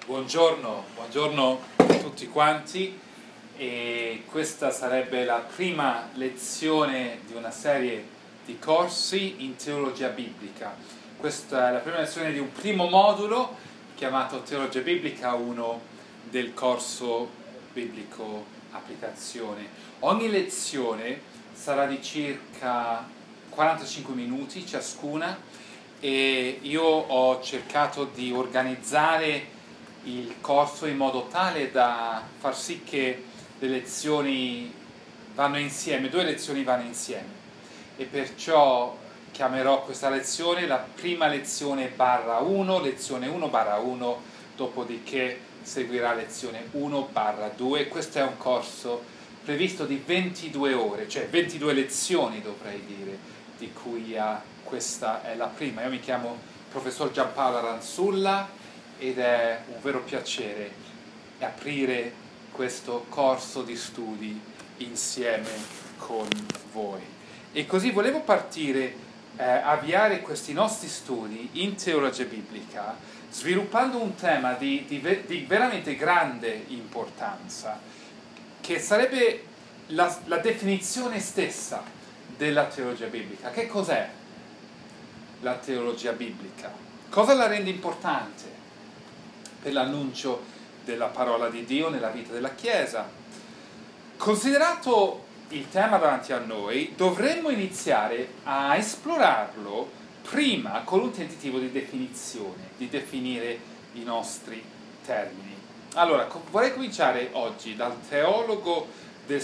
Buongiorno a tutti quanti, e questa sarebbe la prima lezione di una serie di corsi in teologia biblica. Questa è la prima lezione di un primo modulo chiamato Teologia Biblica 1 del corso biblico applicazione. Ogni lezione sarà di circa 45 minuti ciascuna e io ho cercato di organizzare il corso in modo tale da far sì che le lezioni vanno insieme, due lezioni vanno insieme, e perciò chiamerò questa lezione la prima lezione barra 1, lezione 1 barra 1, dopodiché seguirà lezione 1 barra 2. Questo è un corso previsto di 22 ore, cioè 22 lezioni dovrei dire, di cui questa è la prima. Io mi chiamo professor Giampaolo Aranzulla ed è un vero piacere aprire questo corso di studi insieme con voi. E così volevo avviare questi nostri studi in teologia biblica sviluppando un tema di veramente grande importanza, che sarebbe la definizione stessa della teologia biblica. Che cos'è la teologia biblica? Cosa la rende importante per l'annuncio della parola di Dio nella vita della Chiesa? Considerato il tema davanti a noi, dovremmo iniziare a esplorarlo prima con un tentativo di definizione, di definire i nostri termini. Allora, vorrei cominciare oggi dal teologo del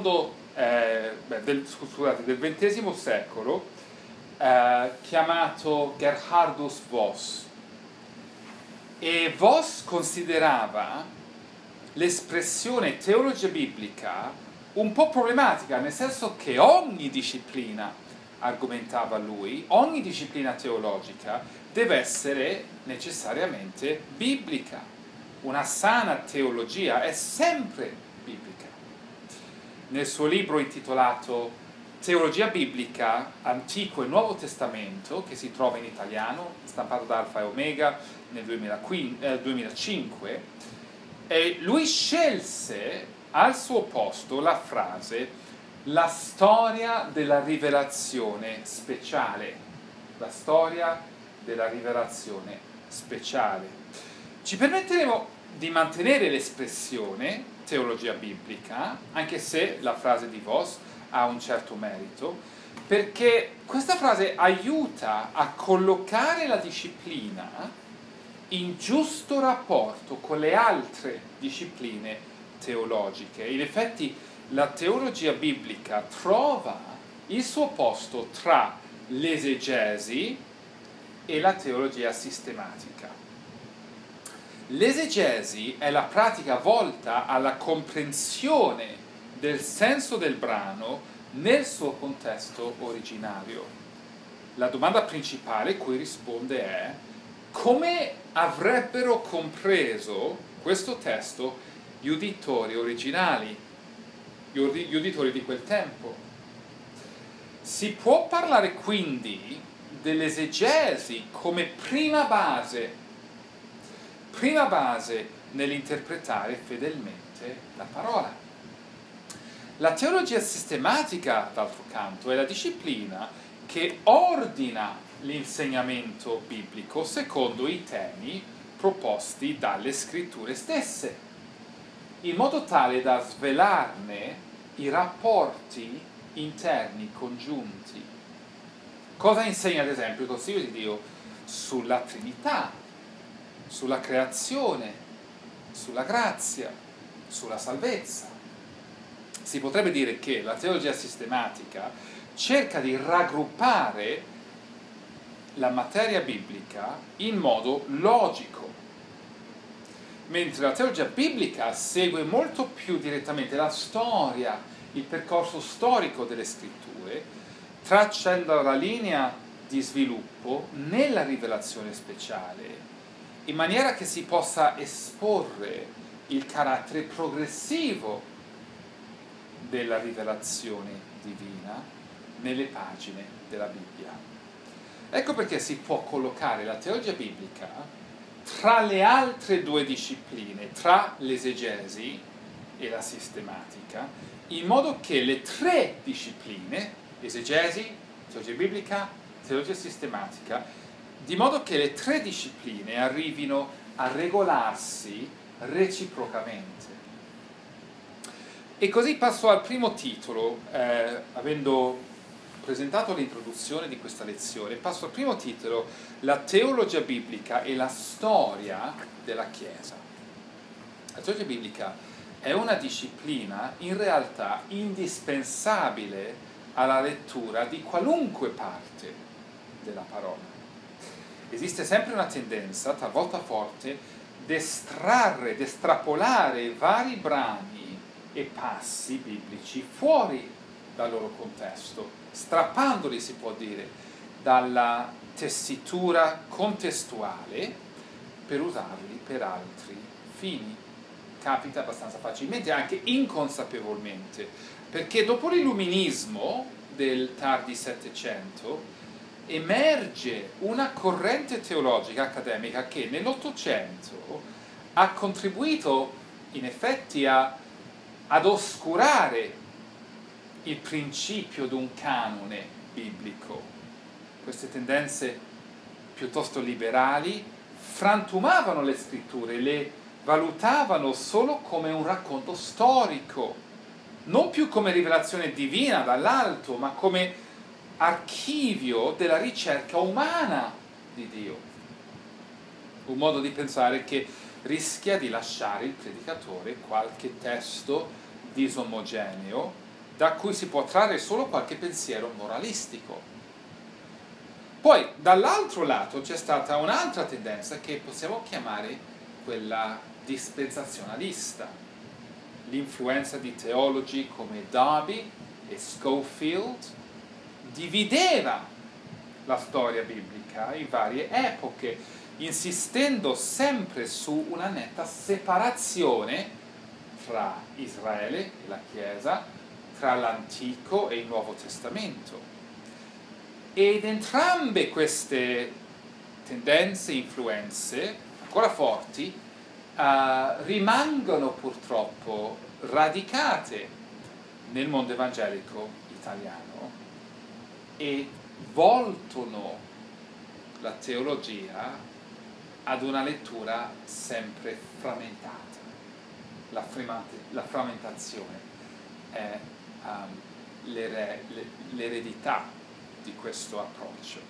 del XX secolo, chiamato Gerhardus Voss. E Voss considerava l'espressione teologia biblica un po' problematica, nel senso che ogni disciplina, argomentava lui, ogni disciplina teologica deve essere necessariamente biblica. Una sana teologia è sempre biblica. Nel suo libro intitolato Teologia biblica, Antico e Nuovo Testamento, che si trova in italiano, stampato da Alfa e Omega nel 2005, e lui scelse al suo posto la frase "la storia della rivelazione speciale". La storia della rivelazione speciale. Ci permetteremo di mantenere l'espressione teologia biblica, anche se la frase di Voss ha un certo merito, perché questa frase aiuta a collocare la disciplina in giusto rapporto con le altre discipline teologiche. In effetti la teologia biblica trova il suo posto tra l'esegesi e la teologia sistematica. L'esegesi è la pratica volta alla comprensione del senso del brano nel suo contesto originario. La domanda principale cui risponde è: come avrebbero compreso questo testo gli uditori originali, gli uditori di quel tempo? Si può parlare quindi dell'esegesi come prima base nell'interpretare fedelmente la parola. La teologia sistematica, d'altro canto, è la disciplina che ordina l'insegnamento biblico secondo i temi proposti dalle scritture stesse, in modo tale da svelarne i rapporti interni congiunti. Cosa insegna, ad esempio, il Consiglio di Dio sulla Trinità, sulla creazione, sulla grazia, sulla salvezza? Si potrebbe dire che la teologia sistematica cerca di raggruppare la materia biblica in modo logico, mentre la teologia biblica segue molto più direttamente la storia, il percorso storico delle scritture, tracciando la linea di sviluppo nella rivelazione speciale, in maniera che si possa esporre il carattere progressivo della rivelazione divina nelle pagine della Bibbia. Ecco perché si può collocare la teologia biblica tra le altre due discipline, tra l'esegesi e la sistematica, in modo che le tre discipline, esegesi, teologia biblica, teologia sistematica, di modo che le tre discipline arrivino a regolarsi reciprocamente. E così passo al primo titolo, avendo presentato l'introduzione di questa lezione, passo al primo titolo, la teologia biblica e la storia della Chiesa. La teologia biblica è una disciplina in realtà indispensabile alla lettura di qualunque parte della parola. Esiste sempre una tendenza, talvolta forte, di estrapolare vari brani e passi biblici fuori dal loro contesto, strappandoli, si può dire, dalla tessitura contestuale per usarli per altri fini. Capita abbastanza facilmente, anche inconsapevolmente, perché dopo l'illuminismo del tardi Settecento emerge una corrente teologica accademica che nell'Ottocento ha contribuito in effetti ad oscurare il principio di un canone biblico. Queste tendenze piuttosto liberali frantumavano le scritture, le valutavano solo come un racconto storico, non più come rivelazione divina dall'alto, ma come archivio della ricerca umana di Dio. Un modo di pensare che rischia di lasciare il predicatore qualche testo disomogeneo da cui si può trarre solo qualche pensiero moralistico. Poi, dall'altro lato, c'è stata un'altra tendenza che possiamo chiamare quella dispensazionalista. L'influenza di teologi come Darby e Scofield divideva la storia biblica in varie epoche, insistendo sempre su una netta separazione tra Israele e la Chiesa, tra l'Antico e il Nuovo Testamento. Ed entrambe queste tendenze, influenze, ancora forti, rimangono purtroppo radicate nel mondo evangelico italiano e voltano la teologia ad una lettura sempre frammentata. La frammentazione è l'eredità di questo approccio.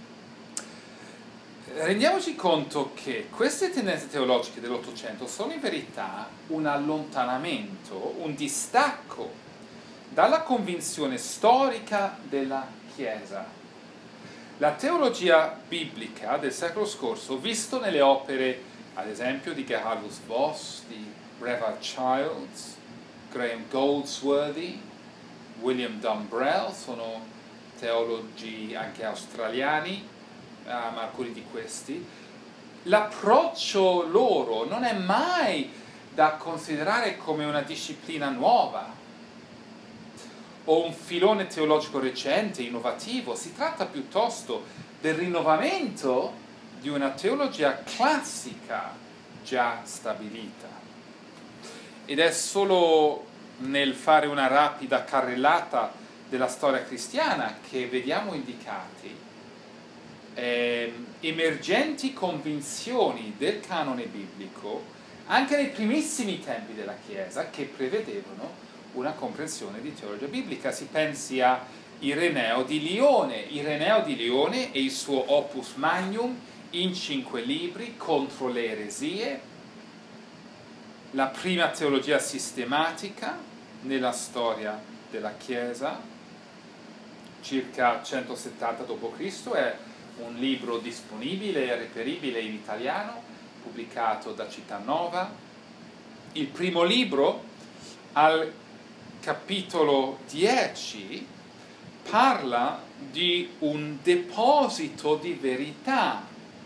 Rendiamoci conto che queste tendenze teologiche dell'Ottocento sono in verità un allontanamento, un distacco dalla convinzione storica della Chiesa. La teologia biblica del secolo scorso, visto nelle opere, ad esempio, di Gerhardus Voss, di Brevard Childs, Graham Goldsworthy, William Dumbrell, sono teologi anche australiani, ma alcuni di questi, l'approccio loro non è mai da considerare come una disciplina nuova o un filone teologico recente, innovativo. Si tratta piuttosto del rinnovamento di una teologia classica già stabilita. Ed è solo nel fare una rapida carrellata della storia cristiana che vediamo indicati emergenti convinzioni del canone biblico anche nei primissimi tempi della Chiesa che prevedevano una comprensione di teologia biblica. Si pensi a Ireneo di Lione e il suo opus magnum in 5 libri contro le eresie, la prima teologia sistematica nella storia della Chiesa, circa 170 d.C., è un libro disponibile e reperibile in italiano, pubblicato da Cittànova. Il primo libro, al capitolo 10, parla di un deposito di verità.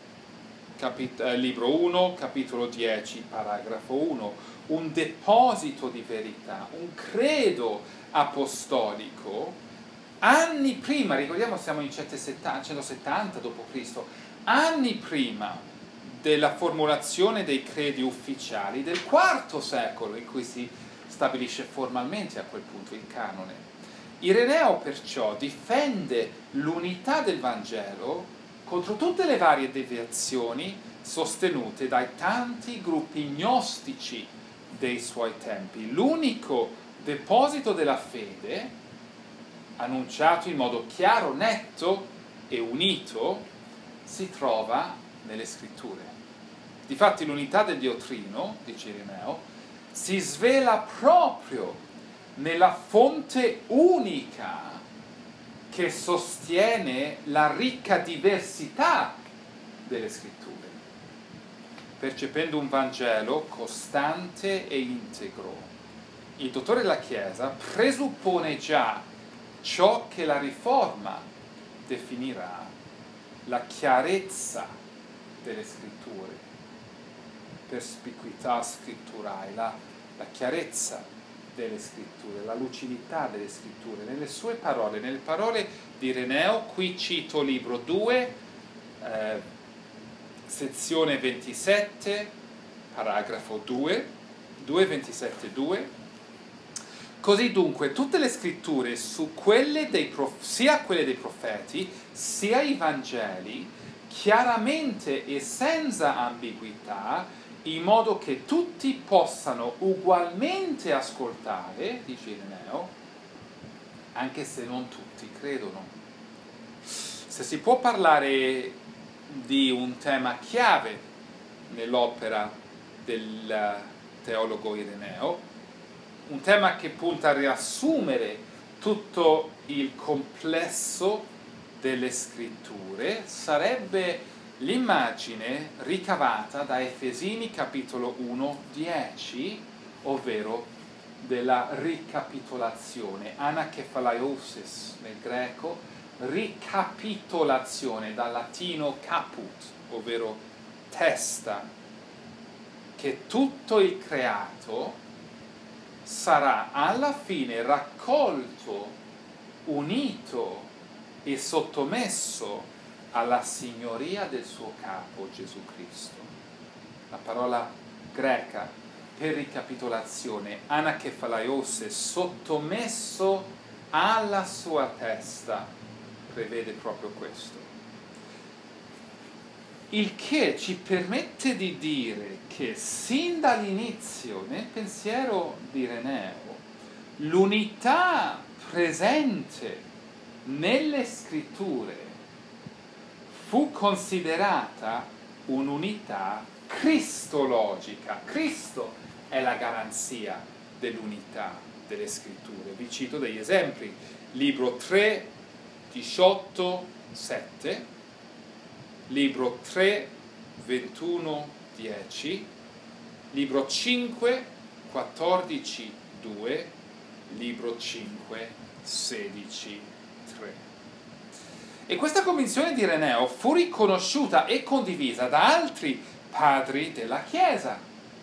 Libro 1, capitolo 10, paragrafo 1, un deposito di verità, un credo apostolico. Anni prima, ricordiamo siamo in 170 d.C., anni prima della formulazione dei credi ufficiali del IV secolo, in cui si stabilisce formalmente a quel punto il canone. Ireneo perciò difende l'unità del Vangelo contro tutte le varie deviazioni sostenute dai tanti gruppi gnostici dei suoi tempi. L'unico deposito della fede, annunciato in modo chiaro, netto e unito, si trova nelle scritture. Difatti l'unità del Dio Trino, dice Ireneo, si svela proprio nella fonte unica che sostiene la ricca diversità delle scritture, percependo un Vangelo costante e integro. Il dottore della Chiesa presuppone già ciò che la Riforma definirà la chiarezza delle scritture, perspicuità scritturae, la chiarezza delle scritture, la lucidità delle scritture, nelle sue parole, nelle parole di Ireneo. Qui cito libro 2, sezione 27, paragrafo 2, 2:27:2. Così dunque tutte le scritture, sia quelle dei profeti, sia i Vangeli, chiaramente e senza ambiguità, in modo che tutti possano ugualmente ascoltare, dice Ireneo, anche se non tutti credono. Se si può parlare di un tema chiave nell'opera del teologo Ireneo, un tema che punta a riassumere tutto il complesso delle scritture, sarebbe l'immagine ricavata da Efesini capitolo 1:10, ovvero della ricapitolazione, anakephaliosis nel greco, ricapitolazione, dal latino caput, ovvero testa, che tutto il creato sarà alla fine raccolto, unito e sottomesso alla signoria del suo capo, Gesù Cristo. La parola greca per ricapitolazione, anakephalaiose, sottomesso alla sua testa, prevede proprio questo. Il che ci permette di dire che sin dall'inizio, nel pensiero di Ireneo, l'unità presente nelle scritture fu considerata un'unità cristologica. Cristo è la garanzia dell'unità delle scritture. Vi cito degli esempi. Libro 3, 18, 7, libro 3, 21, 10, libro 5, 14, 2, libro 5, 16, 3. E questa convinzione di Ireneo fu riconosciuta e condivisa da altri padri della Chiesa.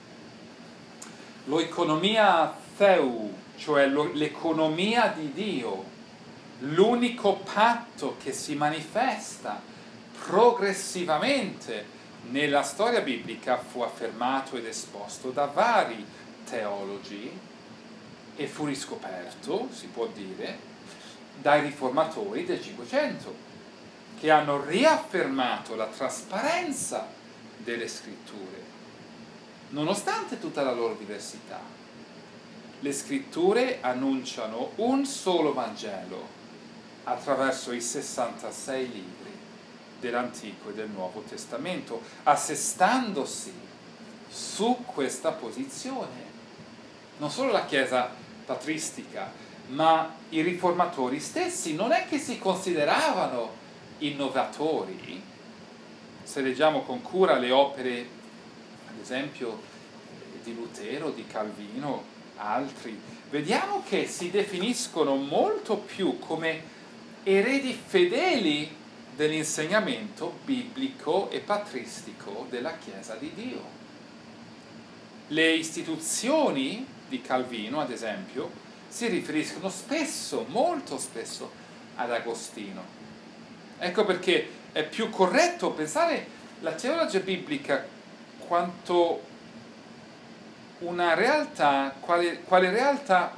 L'oikonomia Theu, cioè l'economia di Dio, l'unico patto che si manifesta progressivamente nella storia biblica, fu affermato ed esposto da vari teologi e fu riscoperto, si può dire, dai riformatori del Cinquecento, che hanno riaffermato la trasparenza delle scritture, nonostante tutta la loro diversità. Le scritture annunciano un solo Vangelo attraverso i 66 libri dell'Antico e del Nuovo Testamento, assestandosi su questa posizione. Non solo la Chiesa patristica, ma i riformatori stessi non è che si consideravano innovatori. Se leggiamo con cura le opere, ad esempio, di Lutero, di Calvino, altri, vediamo che si definiscono molto più come eredi fedeli dell'insegnamento biblico e patristico della Chiesa di Dio. Le istituzioni di Calvino, ad esempio, si riferiscono spesso, molto spesso, ad Agostino. Ecco perché è più corretto pensare la teologia biblica quanto una realtà, quale realtà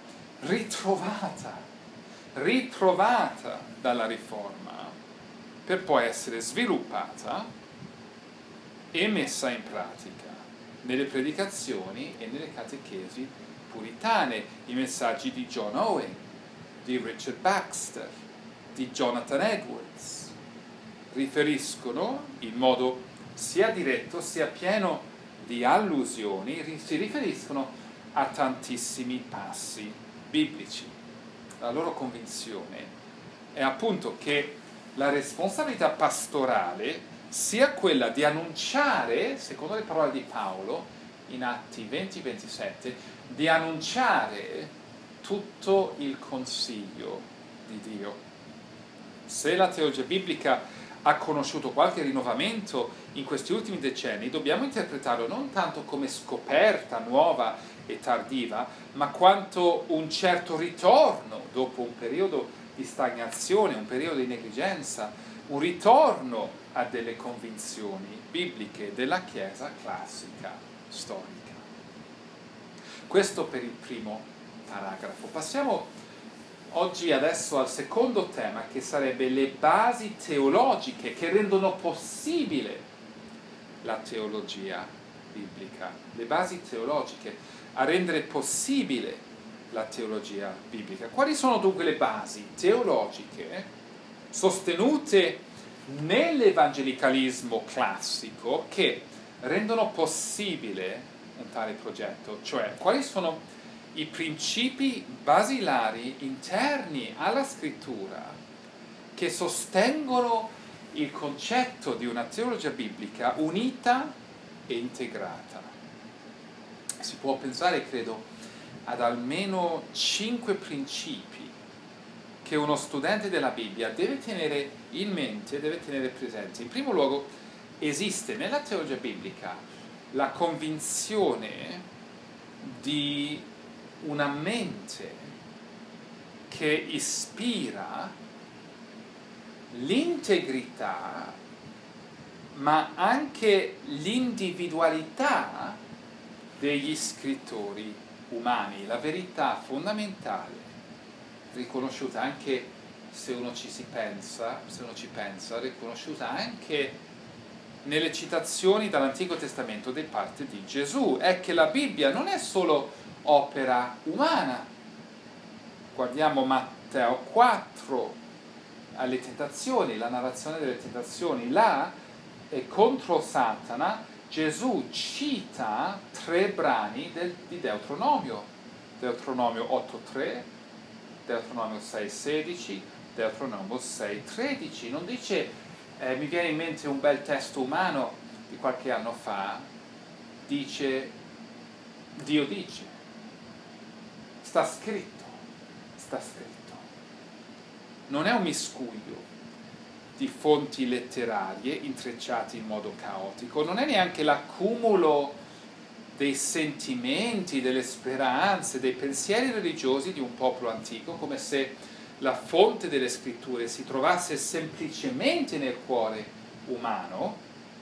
ritrovata dalla Riforma, per poi essere sviluppata e messa in pratica nelle predicazioni e nelle catechesi puritane, i messaggi di John Owen, di Richard Baxter, di Jonathan Edwards, riferiscono in modo sia diretto sia pieno di allusioni, si riferiscono a tantissimi passi biblici. La loro convinzione è appunto che la responsabilità pastorale sia quella di annunciare, secondo le parole di Paolo in Atti 20-27, di annunciare tutto il consiglio di Dio. Se la teologia biblica ha conosciuto qualche rinnovamento in questi ultimi decenni, dobbiamo interpretarlo non tanto come scoperta nuova e tardiva, ma quanto un certo ritorno dopo un periodo di stagnazione, un periodo di negligenza, un ritorno a delle convinzioni bibliche della Chiesa classica storica. Questo per il primo paragrafo. Passiamo adesso al secondo tema, che sarebbe le basi teologiche che rendono possibile la teologia biblica. Le basi teologiche a rendere possibile la teologia biblica. Quali sono dunque le basi teologiche sostenute nell'evangelicalismo classico che rendono possibile un tale progetto? Cioè, quali sono i principi basilari interni alla scrittura che sostengono il concetto di una teologia biblica unita e integrata? Si può pensare, credo, ad almeno 5 principi che uno studente della Bibbia deve tenere in mente, deve tenere presenti. In primo luogo, esiste nella teologia biblica la convinzione di una mente che ispira l'integrità, ma anche l'individualità degli scrittori umani, la verità fondamentale, riconosciuta anche se uno ci pensa, riconosciuta anche nelle citazioni dall'Antico Testamento di parte di Gesù, è che la Bibbia non è solo opera umana. Guardiamo Matteo 4 alle tentazioni, la narrazione delle tentazioni. Là, contro Satana, Gesù cita 3 brani di Deuteronomio. Deuteronomio 8:3, Deuteronomio 6:16, Deuteronomio 6:13. Non dice, mi viene in mente un bel testo umano di qualche anno fa, dice, Dio dice. Sta scritto. Non è un miscuglio di fonti letterarie intrecciate in modo caotico, non è neanche l'accumulo dei sentimenti, delle speranze, dei pensieri religiosi di un popolo antico, come se la fonte delle scritture si trovasse semplicemente nel cuore umano.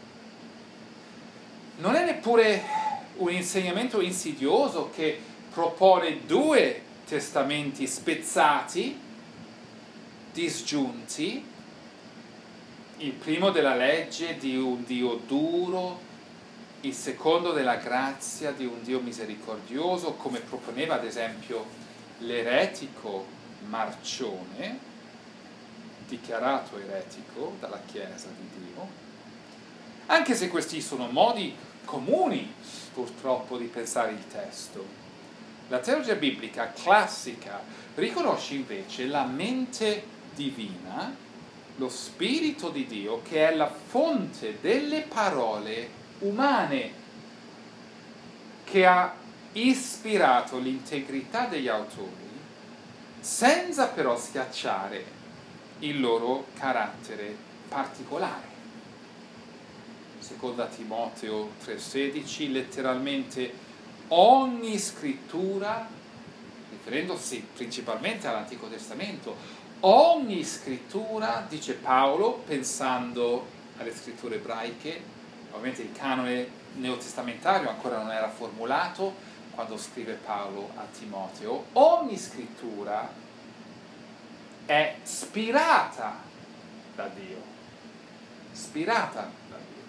Non è neppure un insegnamento insidioso che propone 2 testamenti spezzati, disgiunti, il primo della legge di un Dio duro, il secondo della grazia di un Dio misericordioso, come proponeva ad esempio l'eretico Marcione, dichiarato eretico dalla Chiesa di Dio, anche se questi sono modi comuni purtroppo di pensare il testo. La teologia biblica classica riconosce invece la mente divina, lo Spirito di Dio, che è la fonte delle parole umane, che ha ispirato l'integrità degli autori, senza però schiacciare il loro carattere particolare. Seconda Timoteo 3,16, letteralmente ogni scrittura, riferendosi principalmente all'Antico Testamento, ogni scrittura, dice Paolo, pensando alle scritture ebraiche, Ovviamente il canone neotestamentario ancora non era formulato quando scrive Paolo a Timoteo. Ogni scrittura è ispirata da Dio. Ispirata da Dio.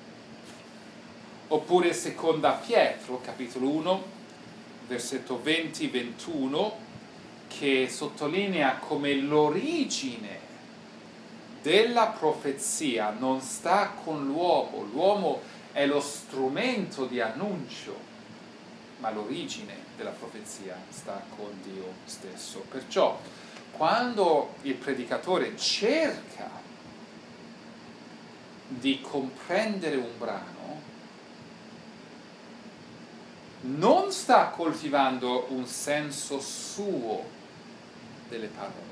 Oppure seconda Pietro, capitolo 1, versetto 20-21, che sottolinea come l'origine della profezia non sta con l'uomo. L'uomo è lo strumento di annuncio, ma l'origine della profezia sta con Dio stesso. Perciò, quando il predicatore cerca di comprendere un brano, non sta coltivando un senso suo delle parole,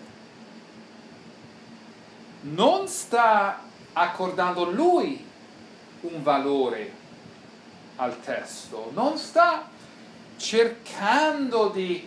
non sta accordando lui un valore al testo, non sta cercando di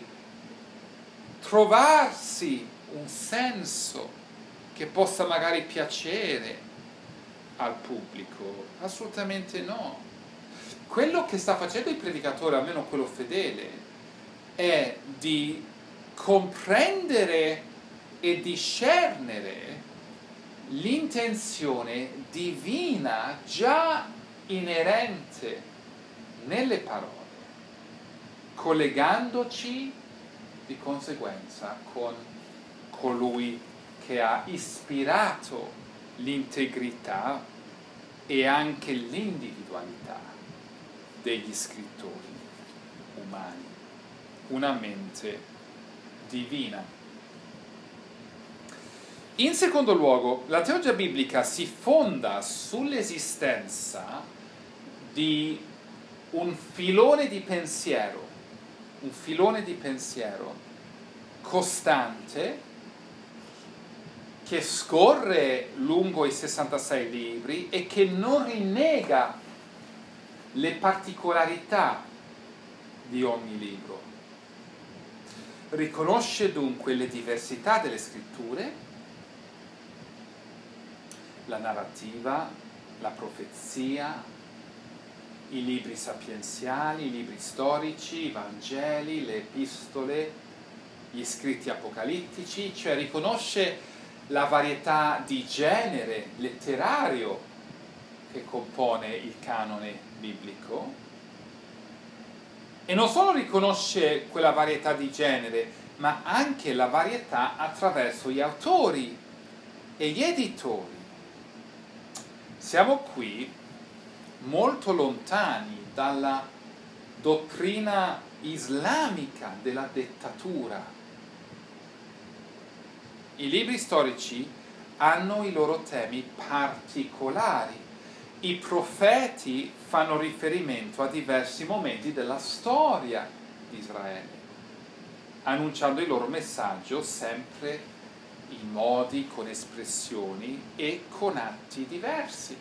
trovarsi un senso che possa magari piacere al pubblico, assolutamente no. Quello che sta facendo il predicatore, almeno quello fedele, è di comprendere e discernere l'intenzione divina già inerente nelle parole, collegandoci di conseguenza con colui che ha ispirato l'integrità e anche l'individualità degli scrittori umani, una mente divina. In secondo luogo, la teologia biblica si fonda sull'esistenza di un filone di pensiero costante che scorre lungo i 66 libri e che non rinnega le particolarità di ogni libro. Riconosce dunque le diversità delle scritture, la narrativa, la profezia, i libri sapienziali, i libri storici, i Vangeli, le epistole, gli scritti apocalittici, cioè riconosce la varietà di genere letterario che compone il canone biblico, e non solo riconosce quella varietà di genere, ma anche la varietà attraverso gli autori e gli editori. Siamo qui molto lontani dalla dottrina islamica della dettatura. I libri storici hanno i loro temi particolari. I profeti fanno riferimento a diversi momenti della storia di Israele, annunciando il loro messaggio sempre in modi, con espressioni e con atti diversi.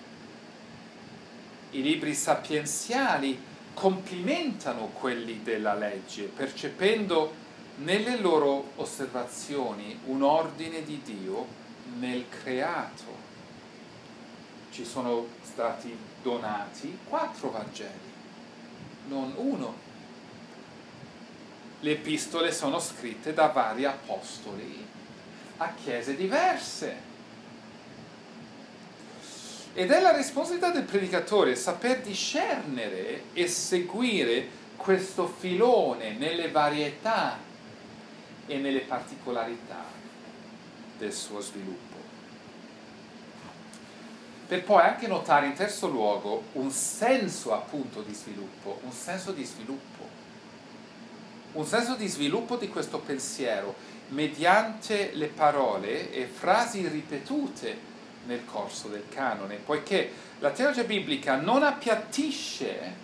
I libri sapienziali complimentano quelli della legge, percependo nelle loro osservazioni un ordine di Dio nel creato. Ci sono stati donati 4 Vangeli, non uno. Le epistole sono scritte da vari apostoli a chiese diverse. Ed è la responsabilità del predicatore saper discernere e seguire questo filone nelle varietà e nelle particolarità del suo sviluppo. Per poi anche notare in terzo luogo un senso appunto di sviluppo, un senso di sviluppo di questo pensiero mediante le parole e frasi ripetute nel corso del canone, poiché la teologia biblica non appiattisce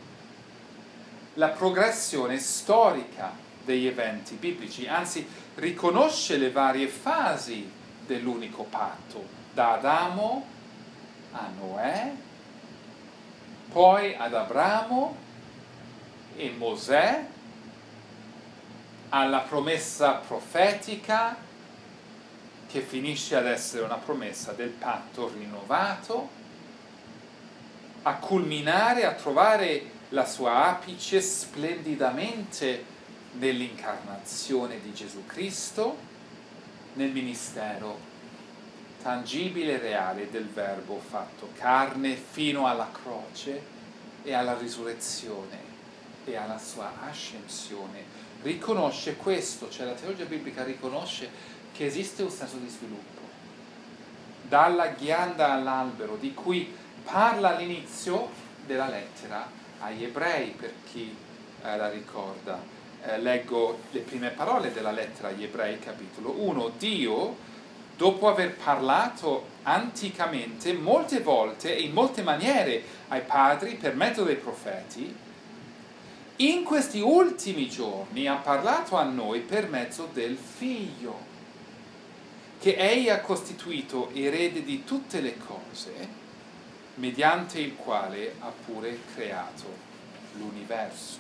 la progressione storica degli eventi biblici, anzi riconosce le varie fasi dell'unico patto, da Adamo a Noè, poi ad Abramo e Mosè, alla promessa profetica che finisce ad essere una promessa del patto rinnovato, a culminare, a trovare la sua apice splendidamente nell'incarnazione di Gesù Cristo, nel ministero tangibile e reale del Verbo fatto carne fino alla croce e alla risurrezione e alla sua ascensione. Riconosce questo, cioè la teologia biblica riconosce che esiste un senso di sviluppo. Dalla ghianda all'albero, di cui parla all'inizio della lettera agli ebrei, per chi la ricorda. Leggo le prime parole della lettera agli ebrei, capitolo 1. Dio, dopo aver parlato anticamente molte volte e in molte maniere ai padri per mezzo dei profeti, in questi ultimi giorni ha parlato a noi per mezzo del Figlio, che Egli ha costituito erede di tutte le cose, mediante il quale ha pure creato l'universo.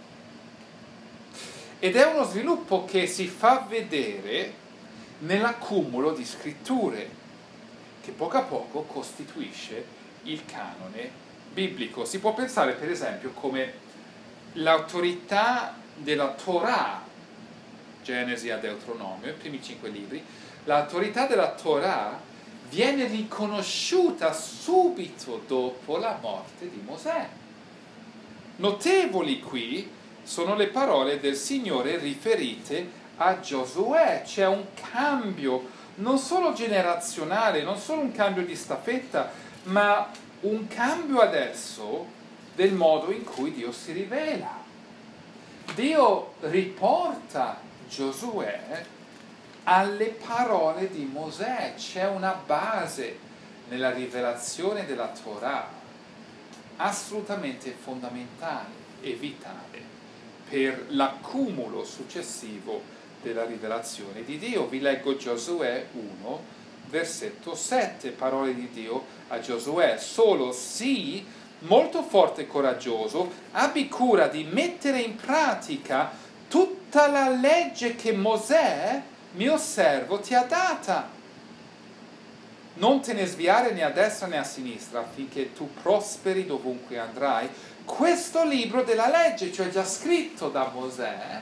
Ed è uno sviluppo che si fa vedere nell'accumulo di scritture, che poco a poco costituisce il canone biblico. Si può pensare per esempio come l'autorità della Torah, Genesi a Deuteronomio, i primi 5 libri, l'autorità della Torah viene riconosciuta subito dopo la morte di Mosè. Notevoli qui sono le parole del Signore riferite a Giosuè. C'è un cambio non solo generazionale, non solo un cambio di staffetta, ma un cambio adesso del modo in cui Dio si rivela. Dio riporta Giosuè alle parole di Mosè. C'è una base nella rivelazione della Torah assolutamente fondamentale e vitale per l'accumulo successivo della rivelazione di Dio. Vi leggo Giosuè 1, versetto 7, parole di Dio a Giosuè: solo sii molto forte e coraggioso, abbi cura di mettere in pratica tutta la legge che Mosè, mio servo, ti ha data. Non te ne sviare né a destra né a sinistra, affinché tu prosperi dovunque andrai. Questo libro della legge, cioè già scritto da Mosè,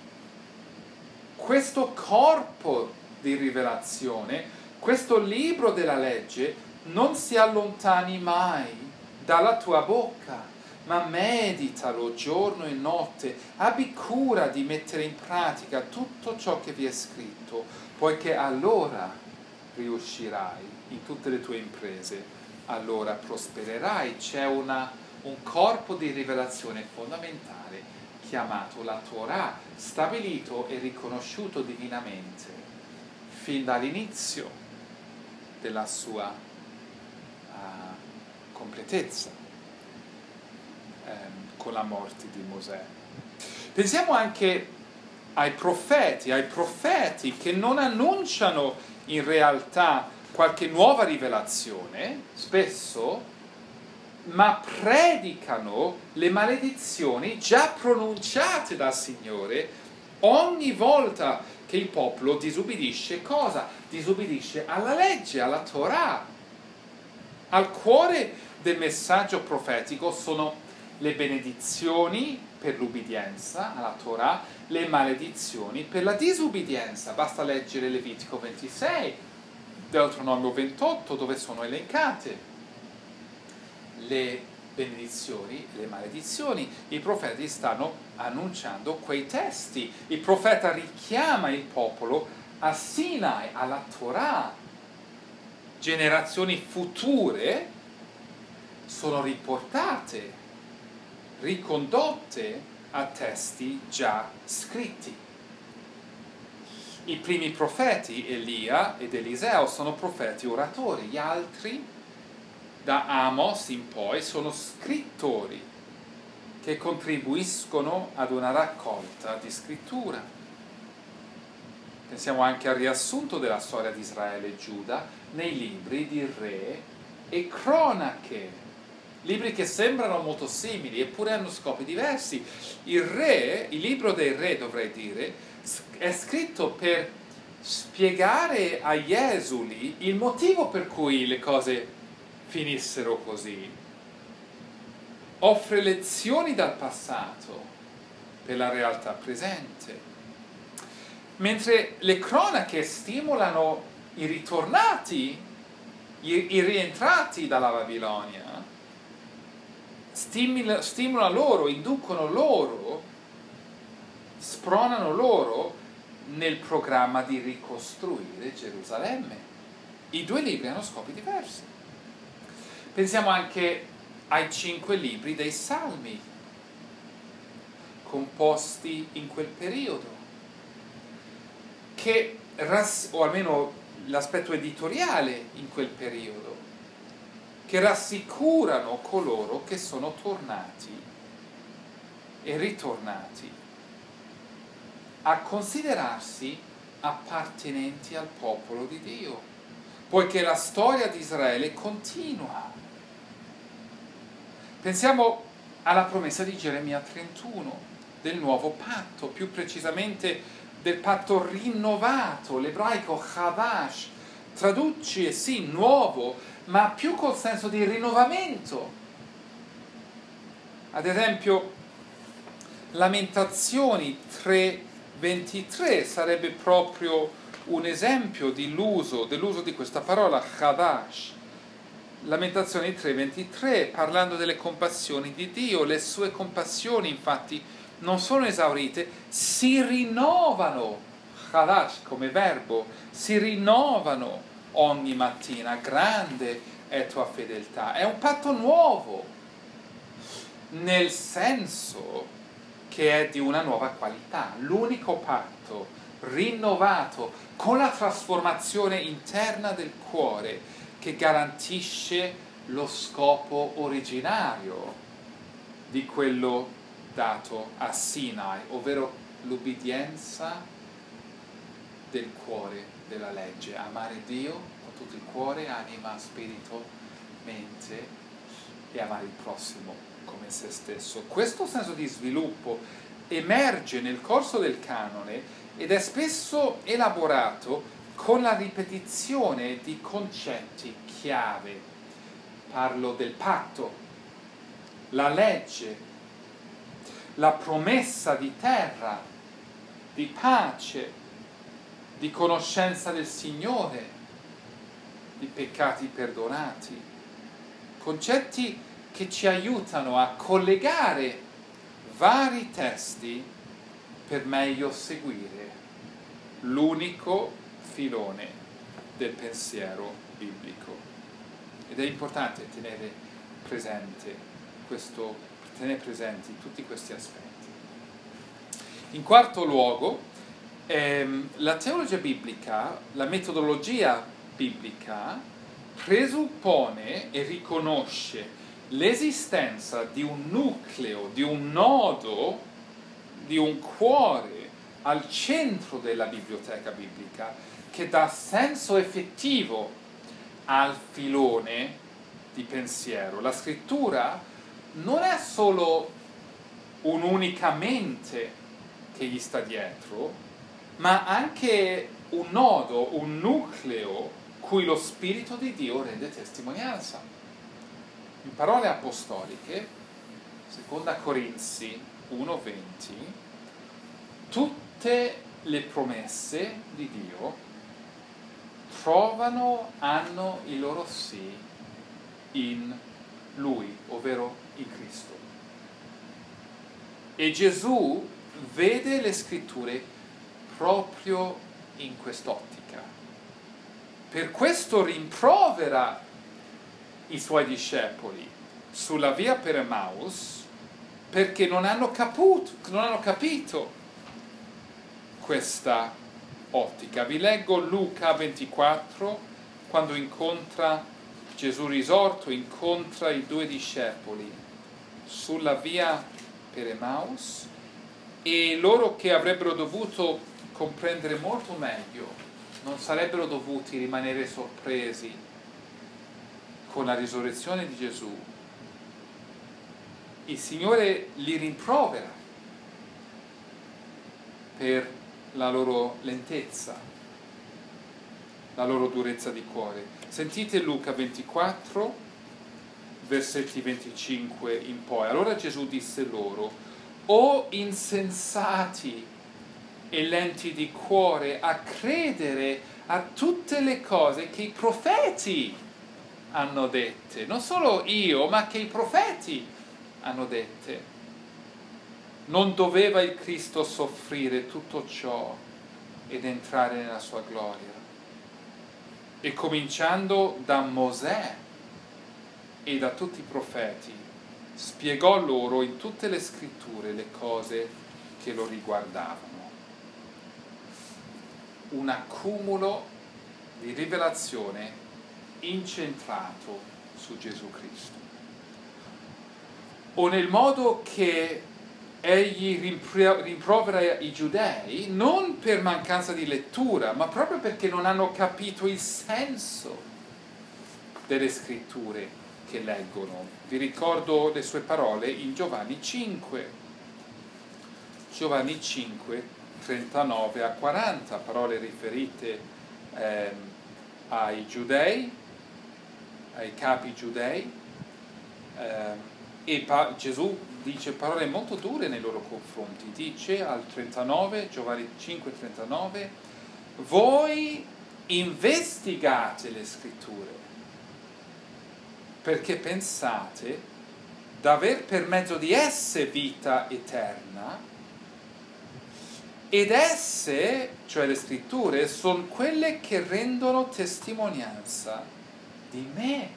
questo corpo di rivelazione, questo libro della legge, non si allontani mai dalla tua bocca, ma meditalo giorno e notte, abbi cura di mettere in pratica tutto ciò che vi è scritto, poiché allora riuscirai in tutte le tue imprese, allora prospererai. C'è un corpo di rivelazione fondamentale chiamato la Torah, stabilito e riconosciuto divinamente fin dall'inizio della sua completezza con la morte di Mosè. Pensiamo anche ai profeti che non annunciano in realtà qualche nuova rivelazione, spesso, ma predicano le maledizioni già pronunciate dal Signore ogni volta che il popolo disubbidisce cosa? Disubbidisce alla legge, alla Torah. Al cuore del messaggio profetico sono le benedizioni per l'ubbidienza alla Torah, le maledizioni per la disubbidienza. Basta leggere Levitico 26, Deuteronomio 28, dove sono elencate le benedizioni e le maledizioni. I profeti stanno annunciando quei testi. Il profeta richiama il popolo a Sinai, alla Torah. Generazioni future sono riportate, ricondotte a testi già scritti. I primi profeti, Elia ed Eliseo, sono profeti oratori. Gli altri, da Amos in poi, sono scrittori che contribuiscono ad una raccolta di scrittura. Pensiamo anche al riassunto della storia di Israele e Giuda nei libri di Re e Cronache, libri che sembrano molto simili eppure hanno scopi diversi. Il libro dei Re, dovrei dire, è scritto per spiegare agli esuli il motivo per cui le cose finissero così. offre lezioni dal passato per la realtà presente, mentre le cronache stimolano i ritornati, i rientrati dalla Babilonia, stimolano loro, inducono loro, spronano loro nel programma di ricostruire Gerusalemme. I due libri hanno scopi diversi. Pensiamo anche ai 5 libri dei Salmi, composti in quel periodo, che, o almeno l'aspetto editoriale in quel periodo, che rassicurano coloro che sono tornati e ritornati a considerarsi appartenenti al popolo di Dio, poiché la storia di Israele continua. Pensiamo alla promessa di Geremia 31, del nuovo patto, più precisamente del patto rinnovato, l'ebraico Chadash, traduce sì nuovo, ma più col senso di rinnovamento. Ad esempio, Lamentazioni 3:23 sarebbe proprio un esempio dell'uso di questa parola Chadash. Lamentazioni 3:23, parlando delle compassioni di Dio, le sue compassioni infatti non sono esaurite, si rinnovano, Chadash come verbo, si rinnovano ogni mattina, grande è tua fedeltà. È un patto nuovo, nel senso che è di una nuova qualità, l'unico patto rinnovato con la trasformazione interna del cuore che garantisce lo scopo originario di quello dato a Sinai, ovvero l'ubbidienza del cuore della legge, amare Dio con tutto il cuore, anima, spirito, mente e amare il prossimo come se stesso. Questo senso di sviluppo emerge nel corso del canone ed è spesso elaborato con la ripetizione di concetti chiave. Parlo del patto, la legge, la promessa di terra, di pace, di conoscenza del Signore, di peccati perdonati. Concetti che ci aiutano a collegare vari testi per meglio seguire l'unico filone del pensiero biblico. Ed è importante tenere presenti tutti questi aspetti. In quarto luogo, la teologia biblica, la metodologia biblica, presuppone e riconosce l'esistenza di un nucleo, di un nodo, di un cuore al centro della biblioteca biblica che dà senso effettivo al filone di pensiero. La scrittura non è solo un'unica mente che gli sta dietro, ma anche un nodo, un nucleo cui lo Spirito di Dio rende testimonianza. In parole apostoliche, 2 Corinzi 1:20, tutte le promesse di Dio hanno il loro sì in Lui, ovvero in Cristo. E Gesù vede le scritture proprio in quest'ottica. Per questo rimprovera i suoi discepoli sulla via per Emmaus perché non hanno capito questa ottica. Vi leggo Luca 24, quando incontra Gesù risorto, incontra i 2 discepoli sulla via per Emmaus, e loro che avrebbero dovuto comprendere molto meglio, non sarebbero dovuti rimanere sorpresi con la risurrezione di Gesù. Il Signore li rimprovera per la loro lentezza, la loro durezza di cuore. Sentite Luca 24, versetti 25 in poi. Allora Gesù disse loro: o insensati e lenti di cuore a credere a tutte le cose che i profeti hanno dette, non solo io, ma che i profeti hanno dette. Non doveva il Cristo soffrire tutto ciò ed entrare nella sua gloria? E cominciando da Mosè e da tutti i profeti, spiegò loro in tutte le scritture le cose che lo riguardavano. Un accumulo di rivelazione incentrato su Gesù Cristo. O nel modo che egli rimprovera i giudei, non per mancanza di lettura, ma proprio perché non hanno capito il senso delle scritture che leggono. Vi ricordo le sue parole in Giovanni 5. Giovanni 5, 39 a 40, parole riferite ai giudei, ai capi giudei, e Gesù dice parole molto dure nei loro confronti. Dice al 39, Giovanni 5, 39, voi investigate le scritture perché pensate d'aver per mezzo di esse vita eterna, ed esse, cioè le scritture, sono quelle che rendono testimonianza di me.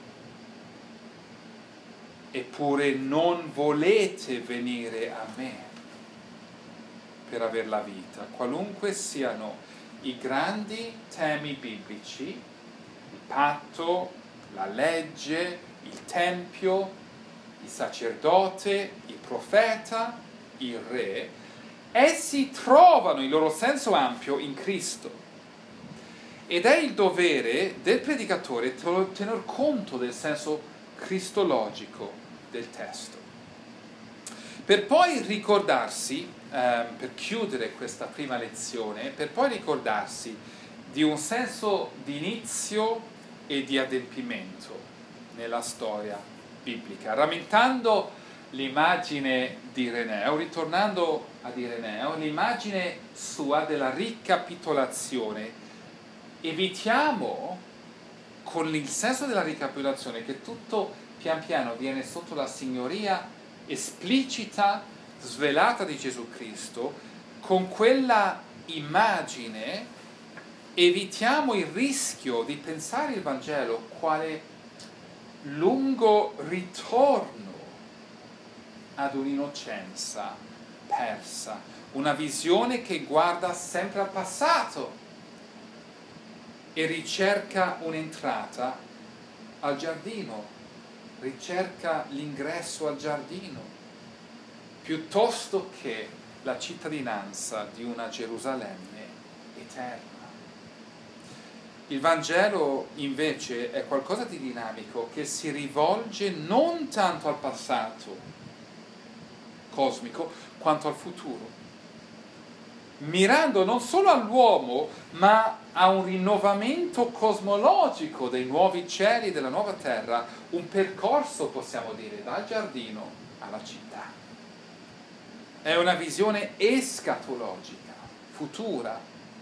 Eppure non volete venire a me per aver la vita, qualunque siano i grandi temi biblici, il patto, la legge, il tempio, il sacerdote, il profeta, il re. Essi trovano il loro senso ampio in Cristo, ed è il dovere del predicatore tener conto del senso cristologico del testo, per poi ricordarsi, per chiudere questa prima lezione, per poi ricordarsi di un senso di inizio e di adempimento nella storia biblica, rammentando l'immagine di Ireneo, ritornando ad Ireneo, l'immagine sua della ricapitolazione. Evitiamo, con il senso della ricapitolazione, che tutto pian piano viene sotto la signoria esplicita, svelata di Gesù Cristo. Con quella immagine evitiamo il rischio di pensare il Vangelo quale lungo ritorno ad un'innocenza persa, una visione che guarda sempre al passato e ricerca un'entrata al giardino, ricerca l'ingresso al giardino, piuttosto che la cittadinanza di una Gerusalemme eterna. Il Vangelo invece è qualcosa di dinamico che si rivolge non tanto al passato cosmico quanto al futuro, mirando non solo all'uomo ma a un rinnovamento cosmologico dei nuovi cieli e della nuova terra, un percorso, possiamo dire, dal giardino alla città. È una visione escatologica, futura,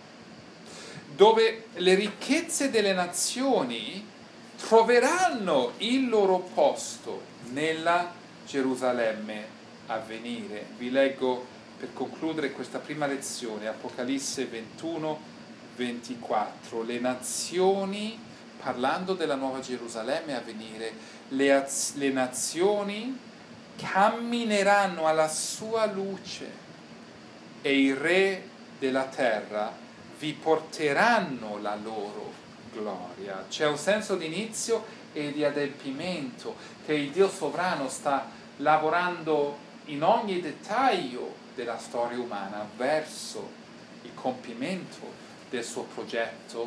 dove le ricchezze delle nazioni troveranno il loro posto nella Gerusalemme a venire. Vi leggo per concludere questa prima lezione Apocalisse 21, 24. Le nazioni, parlando della nuova Gerusalemme a venire, le nazioni cammineranno alla sua luce e i re della terra vi porteranno la loro gloria. C'è un senso di inizio e di adempimento che il Dio sovrano sta lavorando in ogni dettaglio della storia umana verso il compimento del suo progetto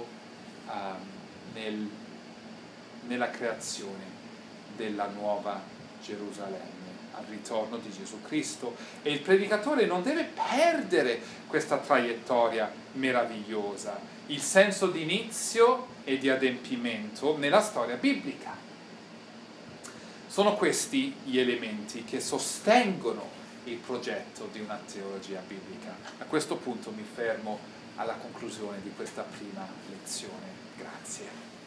nella creazione della nuova Gerusalemme, al ritorno di Gesù Cristo. E il predicatore non deve perdere questa traiettoria meravigliosa, il senso di inizio e di adempimento nella storia biblica. Sono questi gli elementi che sostengono il progetto di una teologia biblica. A questo punto mi fermo alla conclusione di questa prima lezione. Grazie.